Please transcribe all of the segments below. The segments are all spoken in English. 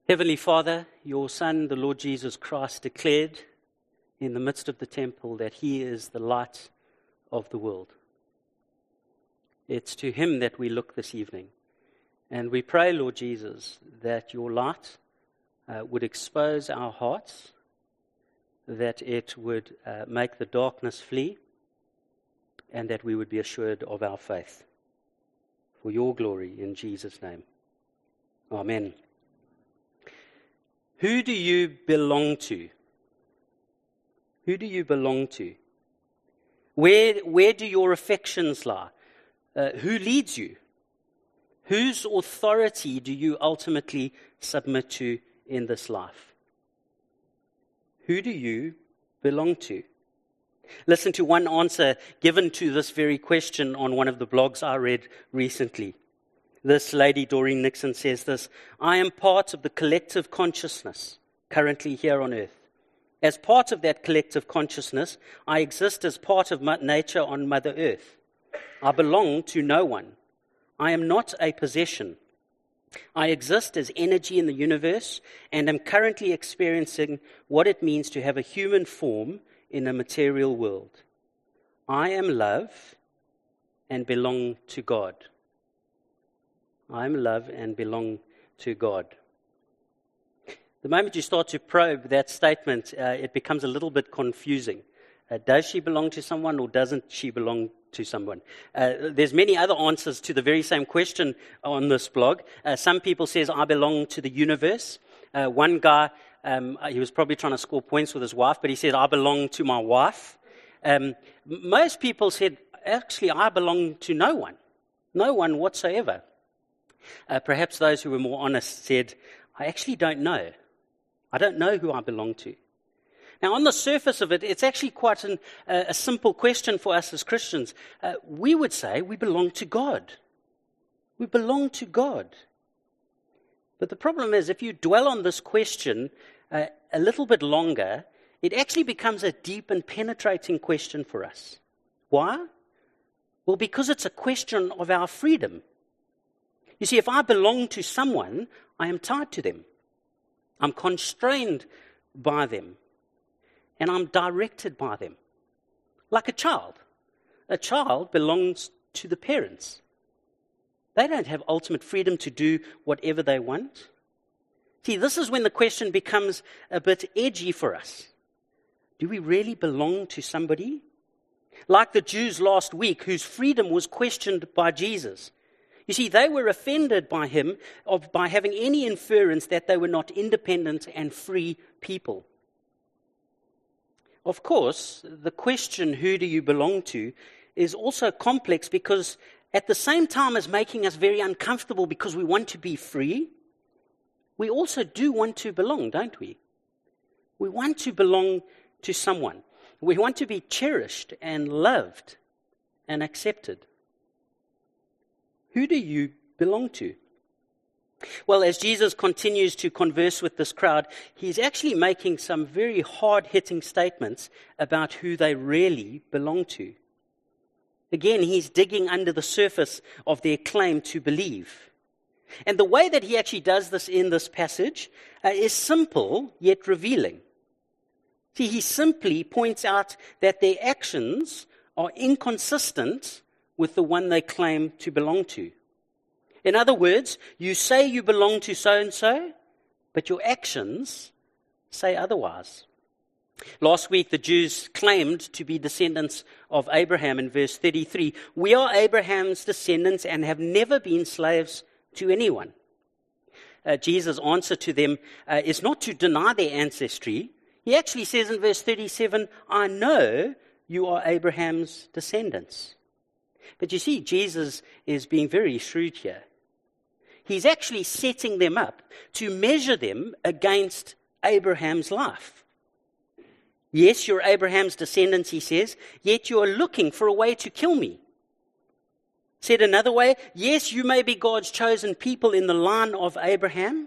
Heavenly Father, your Son, the Lord Jesus Christ, declared in the midst of the temple that he is the light of the world. It's to him that we look this evening. And we pray, Lord Jesus, that your light would expose our hearts, that it would make the darkness flee, and that we would be assured of our faith. For your glory, in Jesus' name. Amen. Who do you belong to? Who do you belong to? Where do your affections lie? Who leads you? Whose authority do you ultimately submit to in this life? Who do you belong to? Listen to one answer given to this very question on one of the blogs I read recently. This lady, Doreen Nixon, says this: I am part of the collective consciousness currently here on earth. As part of that collective consciousness, I exist as part of nature on Mother Earth. I belong to no one. I am not a possession. I exist as energy in the universe and am currently experiencing what it means to have a human form in a material world. I am love and belong to God. I am love and belong to God. The moment you start to probe that statement, it becomes a little bit confusing. Does she belong to someone or doesn't she belong to someone? There's many other answers to the very same question on this blog. Some people says, I belong to the universe. One guy, he was probably trying to score points with his wife, but he said, I belong to my wife. Most people said, actually, I belong to no one whatsoever. Perhaps those who were more honest said, I actually don't know. I don't know who I belong to. Now, on the surface of it, it's actually quite a simple question for us as Christians. We would say we belong to God. We belong to God. But the problem is, if you dwell on this question a little bit longer, it actually becomes a deep and penetrating question for us. Why? Well, because it's a question of our freedom. You see, if I belong to someone, I am tied to them. I'm constrained by them. And I'm directed by them. Like a child. A child belongs to the parents. They don't have ultimate freedom to do whatever they want. See, this is when the question becomes a bit edgy for us. Do we really belong to somebody? Like the Jews last week, whose freedom was questioned by Jesus. You see, they were offended by him by having any inference that they were not independent and free people. Of course, the question, who do you belong to, is also complex because at the same time as making us very uncomfortable because we want to be free, we also do want to belong, don't we? We want to belong to someone. We want to be cherished and loved and accepted. Who do you belong to? Well, as Jesus continues to converse with this crowd, he's actually making some very hard-hitting statements about who they really belong to. Again, he's digging under the surface of their claim to believe. And the way that he actually does this in this passage is simple yet revealing. See, he simply points out that their actions are inconsistent with the one they claim to belong to. In other words, you say you belong to so-and-so, but your actions say otherwise. Last week, the Jews claimed to be descendants of Abraham in verse 33. We are Abraham's descendants and have never been slaves to anyone. Jesus' answer to them is not to deny their ancestry. He actually says in verse 37, I know you are Abraham's descendants. But you see, Jesus is being very shrewd here. He's actually setting them up to measure them against Abraham's life. Yes, you're Abraham's descendants, he says, yet you are looking for a way to kill me. Said another way, yes, you may be God's chosen people in the line of Abraham,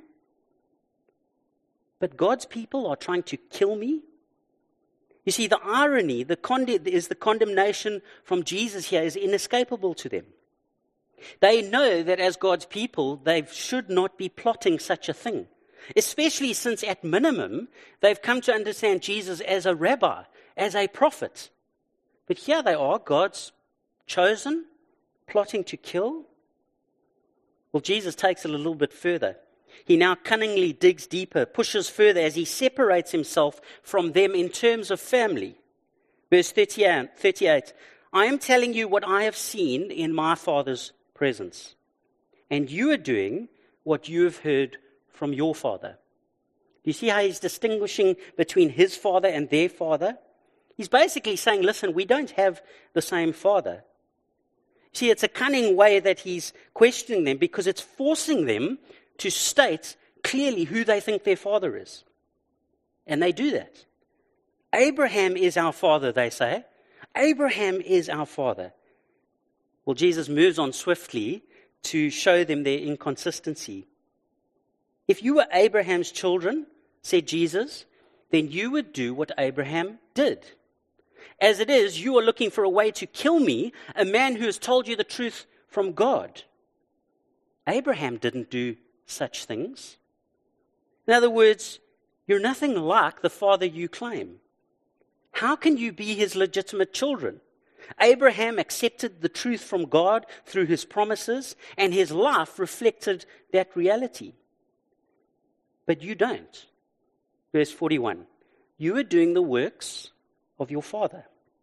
but God's people are trying to kill me. You see, the irony, the condemnation from Jesus here is inescapable to them. They know that as God's people, they should not be plotting such a thing. especially since at minimum they've come to understand Jesus as a rabbi, as a prophet. But here they are, God's chosen, plotting to kill. Well, Jesus takes it a little bit further. He now cunningly digs deeper, pushes further as he separates himself from them in terms of family. Verse 38, I am telling you what I have seen in my Father's presence, and you are doing what you have heard from your father. Do you see how he's distinguishing between his father and their father? He's basically saying, listen, we don't have the same father. See, it's a cunning way that he's questioning them because it's forcing them to state clearly who they think their father is. And they do that. Abraham is our father, they say. Abraham is our father. Well, Jesus moves on swiftly to show them their inconsistency. If you were Abraham's children, said Jesus, then you would do what Abraham did. As it is, you are looking for a way to kill me, a man who has told you the truth from God. Abraham didn't do such things. In other words, you're nothing like the father you claim. How can you be his legitimate children? Abraham accepted the truth from God through his promises, and his life reflected that reality. But you don't. Verse 41, you are doing the works of your father.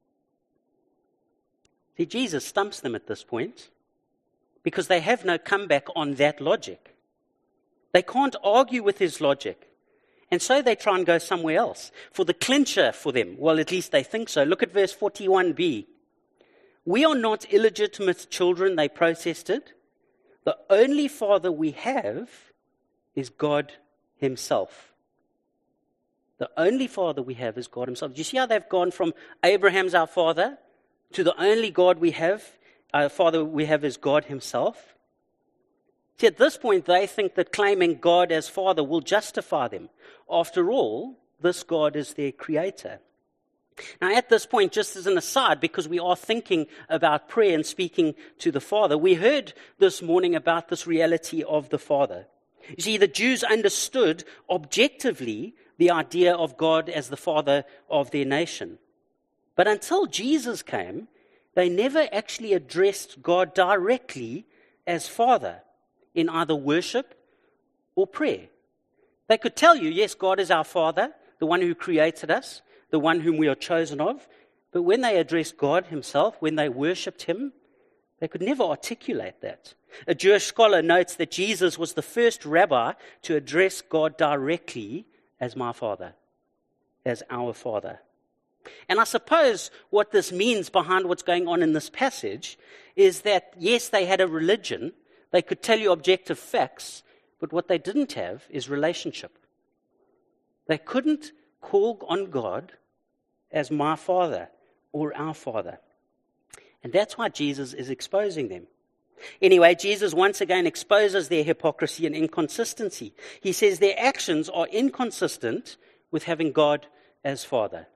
See, Jesus stumps them at this point because they have no comeback on that logic. They can't argue with his logic. And so they try and go somewhere else for the clincher for them. Well, at least they think so. Look at verse 41b. We are not illegitimate children, they protested. The only father we have is God himself. The only father we have is God himself. Do you see how they've gone from Abraham's our father to the only God we have, father we have is God himself? See, at this point, they think that claiming God as father will justify them. After all, this God is their creator. Now, at this point, just as an aside, because we are thinking about prayer and speaking to the Father, we heard this morning about this reality of the Father. You see, the Jews understood objectively the idea of God as the Father of their nation. But until Jesus came, they never actually addressed God directly as Father in either worship or prayer. They could tell you, yes, God is our Father, the one who created us, the one whom we are chosen of. But when they addressed God himself, when they worshipped him, they could never articulate that. A Jewish scholar notes that Jesus was the first rabbi to address God directly as my Father, as our Father. And I suppose what this means behind what's going on in this passage is that, yes, they had a religion, they could tell you objective facts, but what they didn't have is relationship. They couldn't call on God as my Father or our Father. And that's why Jesus is exposing them. Anyway, Jesus once again exposes their hypocrisy and inconsistency. He says their actions are inconsistent with having God as Father.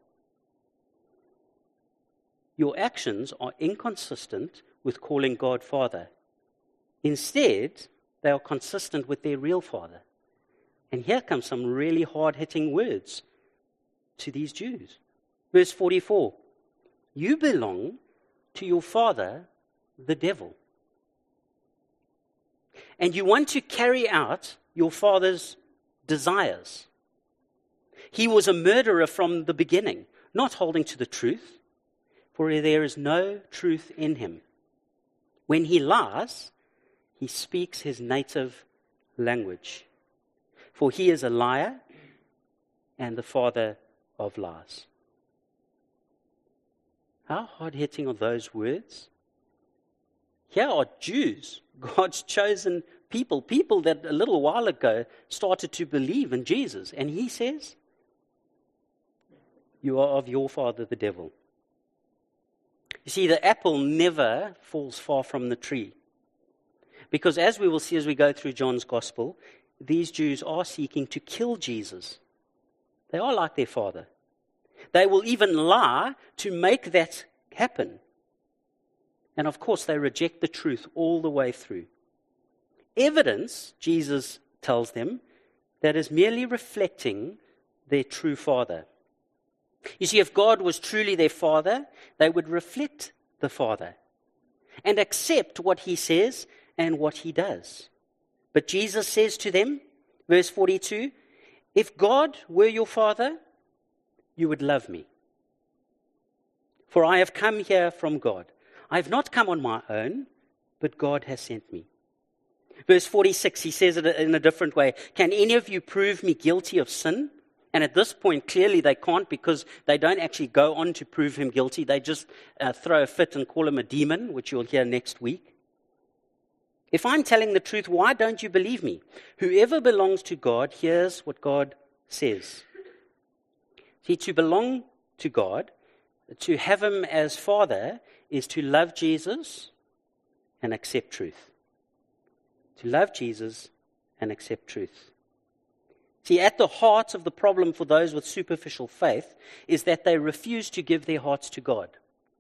Your actions are inconsistent with calling God Father. Instead, they are consistent with their real Father. And here come some really hard-hitting words to these Jews. Verse 44, you belong to your father, the devil. And you want to carry out your father's desires. He was a murderer from the beginning, not holding to the truth, for there is no truth in him. When he lies, he speaks his native language. For he is a liar and the father of lies. How hard-hitting are those words? Here are Jews, God's chosen people that a little while ago started to believe in Jesus. And he says, you are of your father, the devil. You see, the apple never falls far from the tree. Because as we will see as we go through John's gospel, these Jews are seeking to kill Jesus. They are like their father. They will even lie to make that happen. And of course, they reject the truth all the way through. Evidence, Jesus tells them, that is merely reflecting their true Father. You see, if God was truly their Father, they would reflect the Father and accept what he says and what he does. But Jesus says to them, verse 42, if God were your Father, you would love me. For I have come here from God. I have not come on my own, but God has sent me. Verse 46, he says it in a different way. Can any of you prove me guilty of sin? And at this point, clearly they can't, because they don't actually go on to prove him guilty. They just throw a fit and call him a demon, which you'll hear next week. If I'm telling the truth, why don't you believe me? Whoever belongs to God hears what God says. See, to belong to God, to have him as Father, is to love Jesus and accept truth. To love Jesus and accept truth. See, at the heart of the problem for those with superficial faith is that they refuse to give their hearts to God.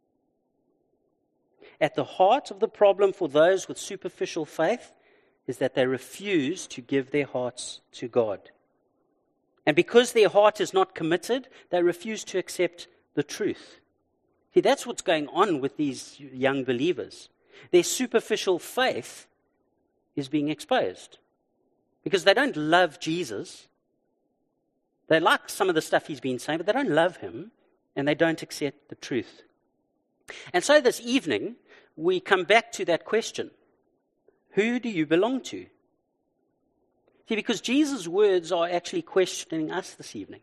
At the heart of the problem for those with superficial faith is that they refuse to give their hearts to God. And because their heart is not committed, they refuse to accept the truth. See, that's what's going on with these young believers. Their superficial faith is being exposed because they don't love Jesus. They like some of the stuff he's been saying, but they don't love him, and they don't accept the truth. And so this evening, we come back to that question. Who do you belong to? See, because Jesus' words are actually questioning us this evening.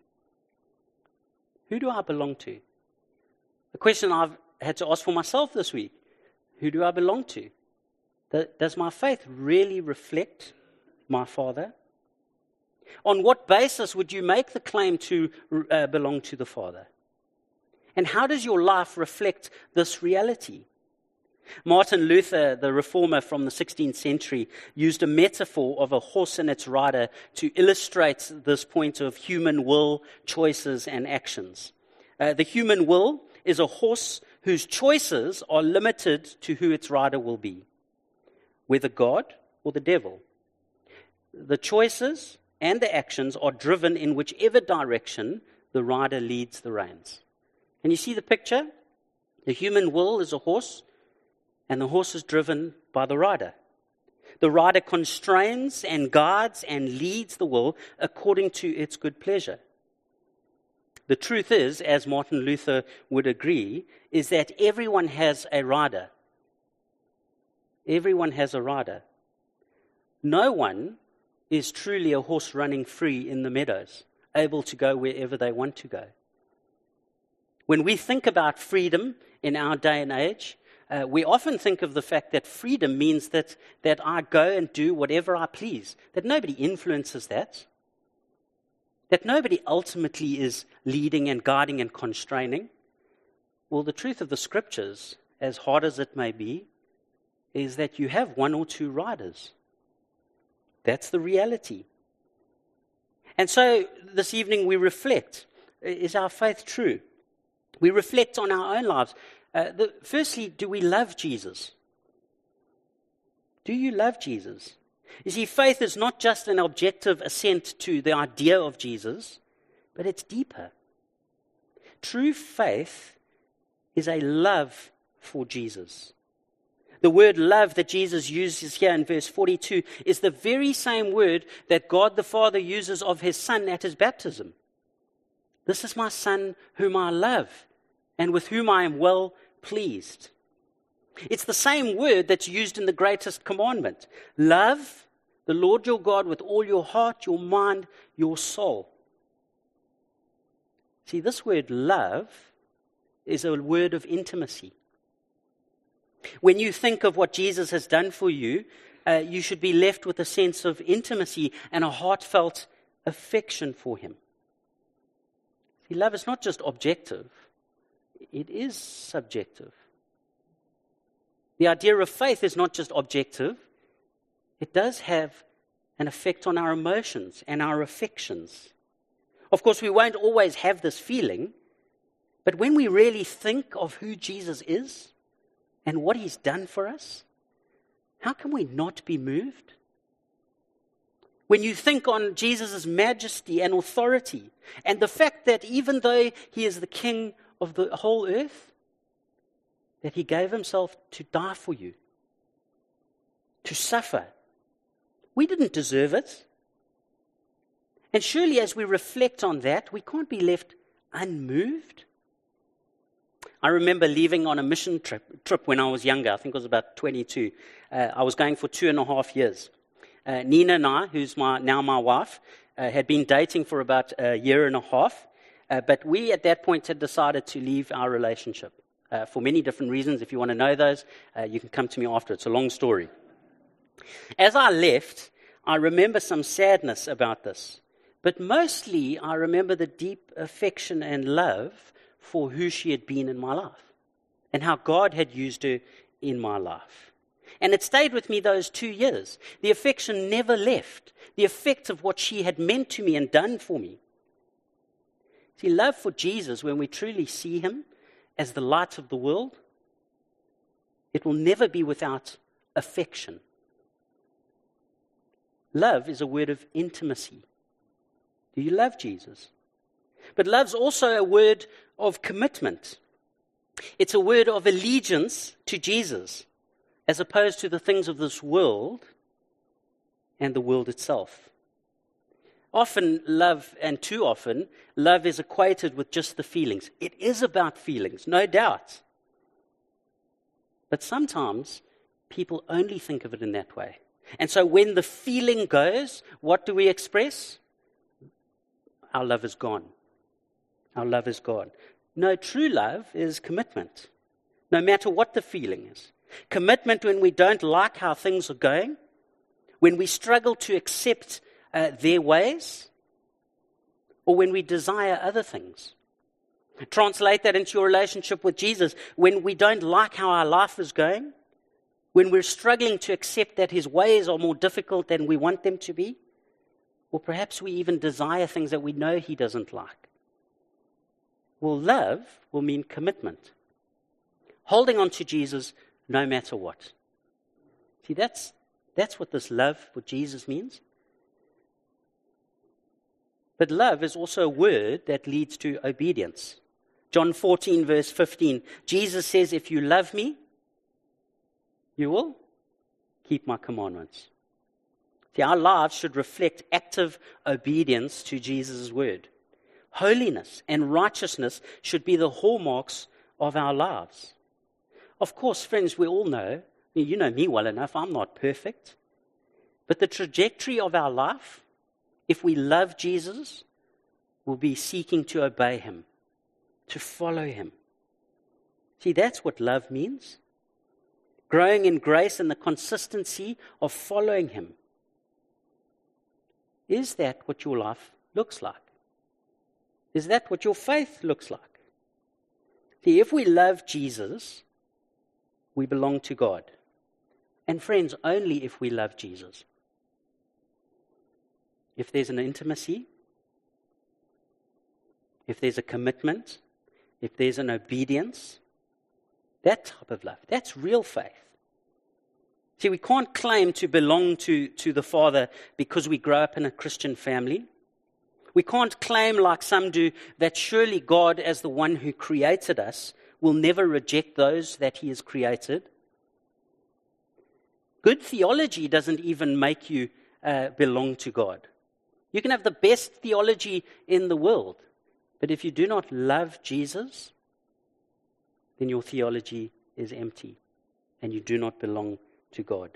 Who do I belong to? The question I've had to ask for myself this week. Who do I belong to? Does my faith really reflect my Father? On what basis would you make the claim to belong to the Father? And how does your life reflect this reality? Martin Luther, the reformer from the 16th century, used a metaphor of a horse and its rider to illustrate this point of human will, choices, and actions. The human will is a horse whose choices are limited to who its rider will be, whether God or the devil. The choices and the actions are driven in whichever direction the rider leads the reins. Can you see the picture? The human will is a horse, and the horse is driven by the rider. The rider constrains and guides and leads the will according to its good pleasure. The truth is, as Martin Luther would agree, is that everyone has a rider. Everyone has a rider. No one is truly a horse running free in the meadows, able to go wherever they want to go. When we think about freedom in our day and age, we often think of the fact that freedom means that I go and do whatever I please, that nobody influences that nobody ultimately is leading and guiding and constraining. Well, the truth of the Scriptures, as hard as it may be, is that you have one or two riders. That's the reality. And so this evening we reflect. Is our faith true? We reflect on our own lives. Firstly, do we love Jesus? Do you love Jesus? You see, faith is not just an objective assent to the idea of Jesus, but it's deeper. True faith is a love for Jesus. The word love that Jesus uses here in verse 42 is the very same word that God the Father uses of his Son at his baptism. This is my Son whom I love and with whom I am well pleased. It's the same word that's used in the greatest commandment. Love the Lord your God with all your heart, your mind, your soul. See, this word love is a word of intimacy. When you think of what Jesus has done for you, you should be left with a sense of intimacy and a heartfelt affection for him. See, love is not just objective, it is subjective. The idea of faith is not just objective, it does have an effect on our emotions and our affections. Of course, we won't always have this feeling, but when we really think of who Jesus is and what he's done for us, how can we not be moved? When you think on Jesus' majesty and authority, and the fact that even though he is the king of the whole earth, that he gave himself to die for you, to suffer. We didn't deserve it. And surely as we reflect on that, we can't be left unmoved. I remember leaving on a mission trip when I was younger. I think I was about 22. I was going for 2.5 years. Nina and I, who's now my wife, had been dating for about a year and a half. But we at that point had decided to leave our relationship for many different reasons. If you want to know those, you can come to me after. It's a long story. As I left, I remember some sadness about this. But mostly, I remember the deep affection and love for who she had been in my life and how God had used her in my life. And it stayed with me those 2 years. The affection never left. The effect of what she had meant to me and done for me. See, love for Jesus, when we truly see him as the light of the world, it will never be without affection. Love is a word of intimacy. Do you love Jesus? But love's also a word of commitment. It's a word of allegiance to Jesus, as opposed to the things of this world and the world itself. Often love, and too often, love is equated with just the feelings. It is about feelings, no doubt. But sometimes people only think of it in that way. And so when the feeling goes, what do we express? Our love is gone. Our love is gone. No, true love is commitment, no matter what the feeling is. Commitment when we don't like how things are going, when we struggle to accept their ways, or when we desire other things. Translate that into your relationship with Jesus. When we don't like how our life is going, when we're struggling to accept that his ways are more difficult than we want them to be, or perhaps we even desire things that we know he doesn't like. Well, love will mean commitment. Holding on to Jesus no matter what. See, that's what this love for Jesus means. But love is also a word that leads to obedience. John 14, verse 15, Jesus says, if you love me, you will keep my commandments. See, our lives should reflect active obedience to Jesus' word. Holiness and righteousness should be the hallmarks of our lives. Of course, friends, we all know, you know me well enough, I'm not perfect. But the trajectory of our life, if we love Jesus, will be seeking to obey him, to follow him. See, that's what love means. Growing in grace and the consistency of following him. Is that what your life looks like? Is that what your faith looks like? See, if we love Jesus, we belong to God. And friends, only if we love Jesus. If there's an intimacy, if there's a commitment, if there's an obedience, that type of love, that's real faith. See, we can't claim to belong to the Father because we grow up in a Christian family. We can't claim, like some do, that surely God, as the one who created us, will never reject those that he has created. Good theology doesn't even make you belong to God. You can have the best theology in the world, but if you do not love Jesus, then your theology is empty and you do not belong to God.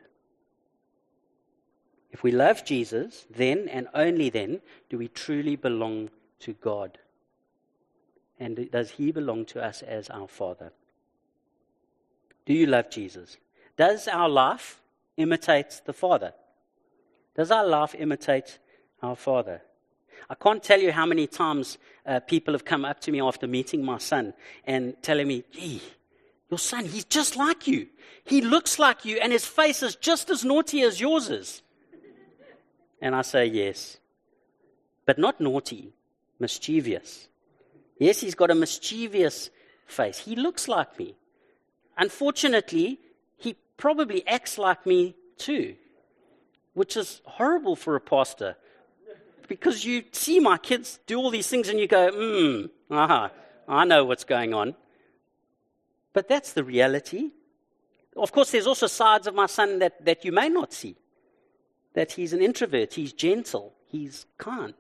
If we love Jesus, then and only then do we truly belong to God. And does he belong to us as our Father? Do you love Jesus? Does our life imitate the Father? Does our life imitate our Father? I can't tell you how many times people have come up to me after meeting my son and telling me, gee, your son, he's just like you. He looks like you and his face is just as naughty as yours is. And I say, yes, but not naughty, mischievous. Yes, he's got a mischievous face. He looks like me. Unfortunately, he probably acts like me too. which is horrible for a pastor. Because you see my kids do all these things and you go, I know what's going on. But that's the reality. Of course, there's also sides of my son that you may not see. That he's an introvert, he's gentle, he's kind.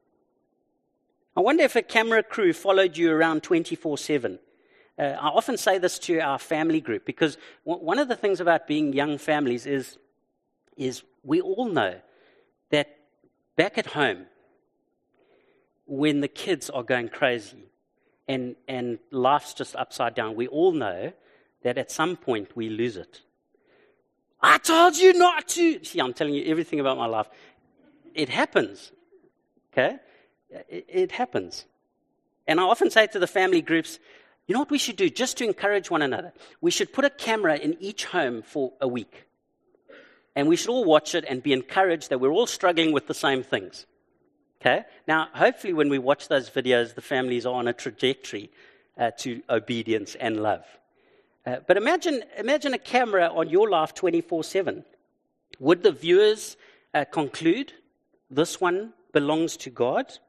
I wonder if a camera crew followed you around 24/7. I often say this to our family group because one of the things about being young families is we all know that back at home, when the kids are going crazy and life's just upside down, we all know that at some point we lose it. I told you not to. See, I'm telling you everything about my life. It happens. Okay? It happens. And I often say to the family groups, you know what we should do just to encourage one another? We should put a camera in each home for a week. And we should all watch it and be encouraged that we're all struggling with the same things. Okay? Now, hopefully when we watch those videos, the families are on a trajectory to obedience and love. But imagine a camera on your life 24/7. Would the viewers conclude this one belongs to God?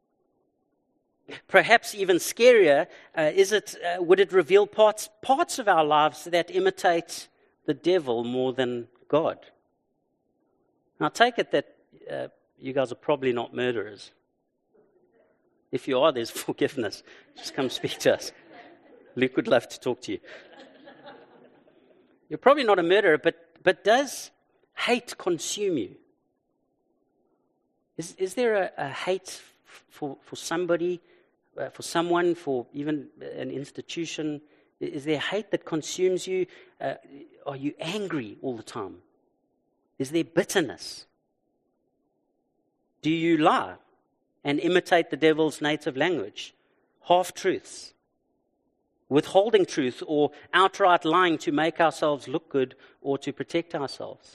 Perhaps even scarier, would it reveal parts of our lives that imitate the devil more than God? Now, I take it that you guys are probably not murderers. If you are, there's forgiveness. Just come speak to us. Luke would love to talk to you. You're probably not a murderer, but does hate consume you? Is there a hate for somebody, for someone, for even an institution? Is there hate that consumes you? Are you angry all the time? Is there bitterness? Do you lie and imitate the devil's native language? Half-truths, withholding truth, or outright lying to make ourselves look good or to protect ourselves?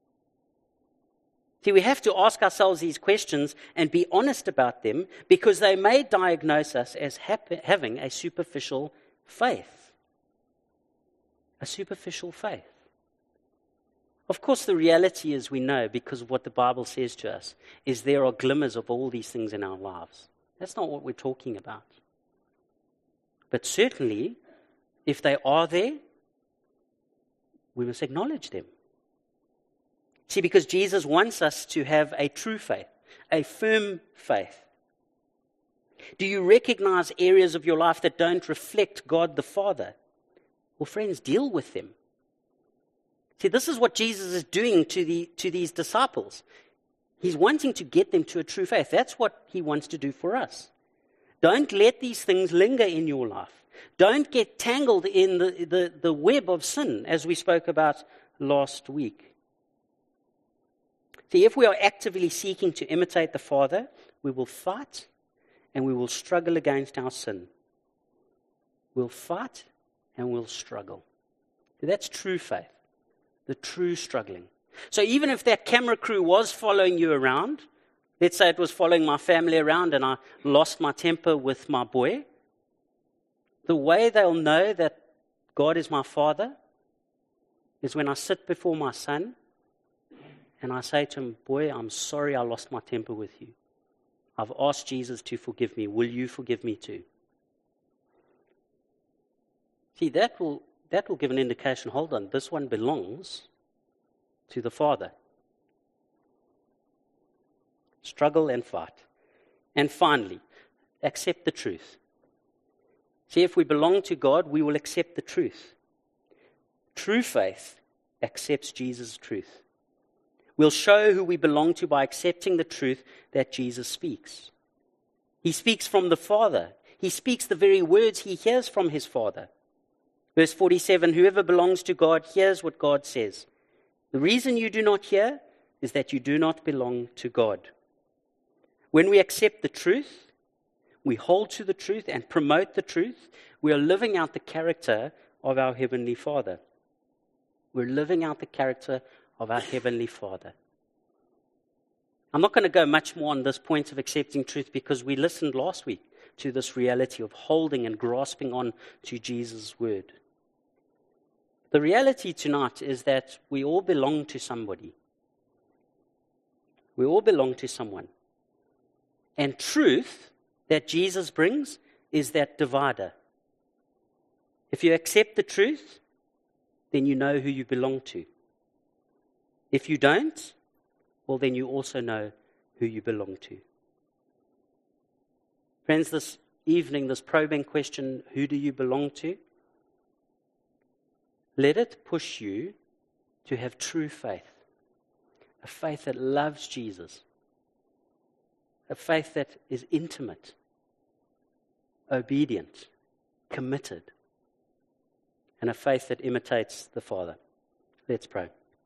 See, we have to ask ourselves these questions and be honest about them because they may diagnose us as having a superficial faith. A superficial faith. Of course, the reality is we know, because of what the Bible says to us, is there are glimmers of all these things in our lives. That's not what we're talking about. But certainly, if they are there, we must acknowledge them. See, because Jesus wants us to have a true faith, a firm faith. Do you recognize areas of your life that don't reflect God the Father? Well, friends, deal with them. See, this is what Jesus is doing to these disciples. He's wanting to get them to a true faith. That's what he wants to do for us. Don't let these things linger in your life. Don't get tangled in the web of sin, as we spoke about last week. See, if we are actively seeking to imitate the Father, we will fight and we will struggle against our sin. We'll fight and we'll struggle. See, that's true faith. The true struggling. So even if that camera crew was following you around, let's say it was following my family around and I lost my temper with my boy, the way they'll know that God is my Father is when I sit before my son and I say to him, boy, I'm sorry I lost my temper with you. I've asked Jesus to forgive me. Will you forgive me too? See, that will give an indication, hold on, this one belongs to the Father. Struggle and fight. And finally, accept the truth. See, if we belong to God, we will accept the truth. True faith accepts Jesus' truth. We'll show who we belong to by accepting the truth that Jesus speaks. He speaks from the Father. He speaks the very words he hears from his Father. Verse 47, whoever belongs to God hears what God says. The reason you do not hear is that you do not belong to God. When we accept the truth, we hold to the truth and promote the truth, we are living out the character of our Heavenly Father. We're living out the character of our Heavenly Father. I'm not going to go much more on this point of accepting truth because we listened last week to this reality of holding and grasping on to Jesus' word. The reality tonight is that we all belong to somebody. We all belong to someone. And truth that Jesus brings is that divider. If you accept the truth, then you know who you belong to. If you don't, well, then you also know who you belong to. Friends, this evening, this probing question, who do you belong to? Let it push you to have true faith. A faith that loves Jesus. A faith that is intimate, obedient, committed. And a faith that imitates the Father. Let's pray.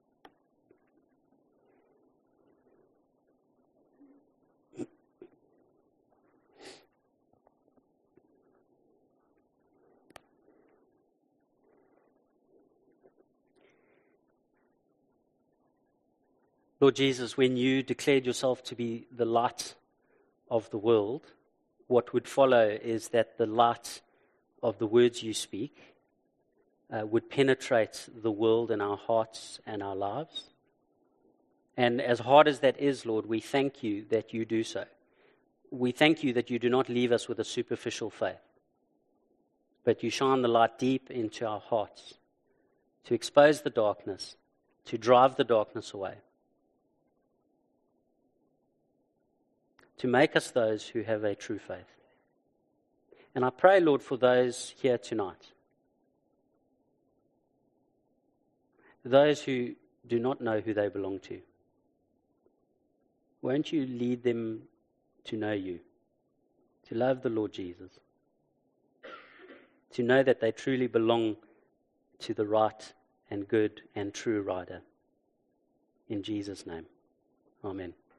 Lord Jesus, when you declared yourself to be the light of the world, what would follow is that the light of the words you speak would penetrate the world in our hearts and our lives. And as hard as that is, Lord, we thank you that you do so. We thank you that you do not leave us with a superficial faith, but you shine the light deep into our hearts to expose the darkness, to drive the darkness away, to make us those who have a true faith. And I pray, Lord, for those here tonight, those who do not know who they belong to. Won't you lead them to know you, to love the Lord Jesus, to know that they truly belong to the right and good and true rider. In Jesus' name, amen.